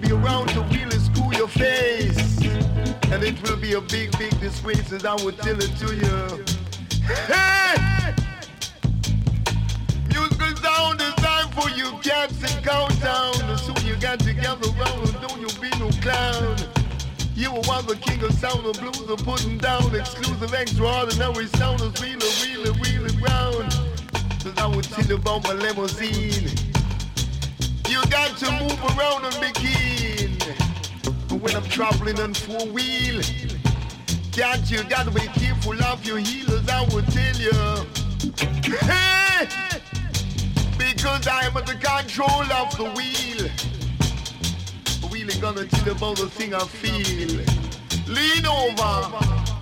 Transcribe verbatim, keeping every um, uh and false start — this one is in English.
be around to really screw your face. And it will be a big, big disgrace as I would tell it to you. Hey! Musical sound is time for you cats and countdown. Soon you got together round, don't you be no clown. You were one the king of sound of blues are putting down exclusive extraordinary sound is really, really, really ground. Cause I would tell you about my limousine. You got to move around and be keen. But when I'm traveling on four wheel, can't you gotta be careful of your healers, I would tell you. Hey! Because I'm at the control of the wheel. Really gonna tell you about the thing I feel. Lean over.